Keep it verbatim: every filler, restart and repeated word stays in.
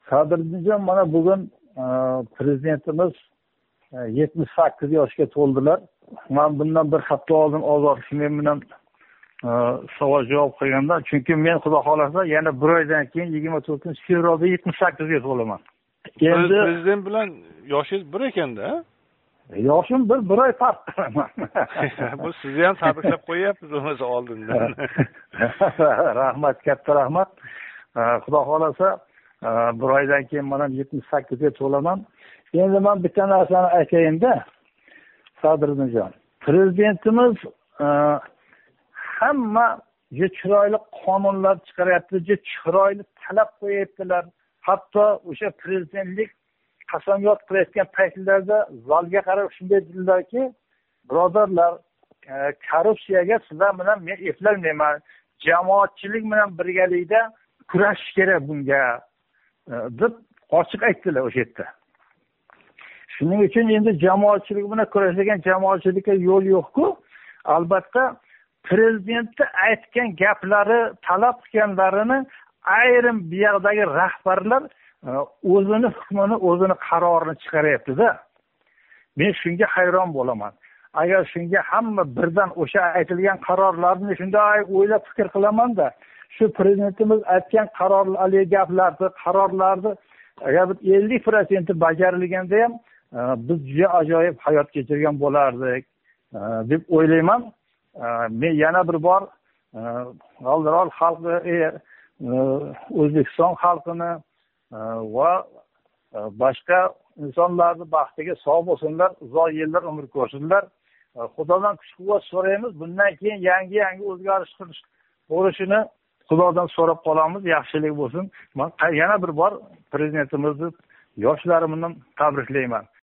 Sadirjon, mana bugun prezidentimiz yetmish sakkiz yoshga to'ldilar. Men bundan bir hafta oldin Ozod Hikmet bilan savol javob qilganda, chunki men xudo xolasa yana bir oydan keyin yigirma to'rtinchi fevralda yetmish sakkizga to'laman. Endi prezident bilan yoshingiz bir ekanda? Yoshim bir bir oy farq qilaman. Bu sizni ham tabriklab qo'yapmiz o'zi oldindan. Rahmat, katta rahmat. Xudo xolasa bir oydan keyin men ham yetmish sakkizga to'laman. Endi men bitta narsani aytayinda, Sadirjon. Prezidentimiz hamma juda chiroyli qonunlar chiqaryapti, juda chiroyli talab qo'yaptilar. Hatto o'sha prezidentlik qasamyod qilayotgan paytlarda zalga qarab shunday dedilarki, birodarlar, korrupsiyaga sizlar bilan men eplolmayman. Jamoatchilik bilan birgalikda kurashish kerak bunga deb ochiq aytdilar o'sha yerda. Shuning uchun endi jamoatchilik bilan kurashgan jamoatchilikka yo'l yo'q-ku. Albatta prezidentning aytgan gaplari, talab qilganlarini ayrim bu yerdagi rahbarlar o'zini hukmini, o'zini qarorini chiqaryapti-da. Men shunga hayron bo'laman. Agar shunga hamma birdan o'sha aytilgan qarorlarni shunday o'ylab fikr qilaman-da, shu prezidentimiz aytgan qarorlar, gaplarni, qarorlarni agar ellik foiz bajarilganda ham biz juda ajoyib hayot kechirgan bo'lardik deb o'ylayman. Men yana bir bor G'aldiroq xalqi, O'zbekiston xalqini va boshqa insonlarning baxtiga sog' bo'lsinlar, uzoq yillar umr ko'rsinlar. Xudodan kuch-quvvat so'raymiz. Bundan keyin yangi-yangi o'zgarish bo'lishini Xudodan so'rab qolamiz, yaxshilik bo'lsin. Men yana bir bor prezidentimizni yoshlarim bilan tabriklayman.